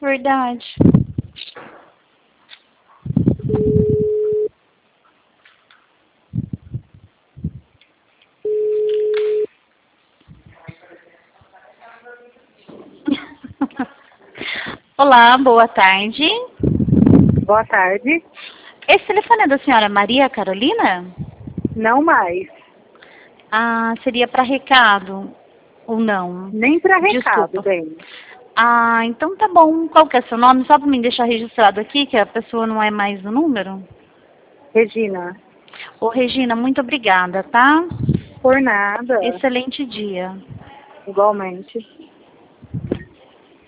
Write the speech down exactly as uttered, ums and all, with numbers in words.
Verdade. Olá, boa tarde. Boa tarde. Esse telefone é da senhora Maria Carolina? Não mais. Ah, seria para recado ou não? Nem para recado, Desculpa. bem. Ah, então tá bom. Qual que é seu nome? Só para mim deixar registrado aqui, que a pessoa não é mais o número. Regina. Ô, Regina, muito obrigada, tá? Por nada. Excelente dia. Igualmente.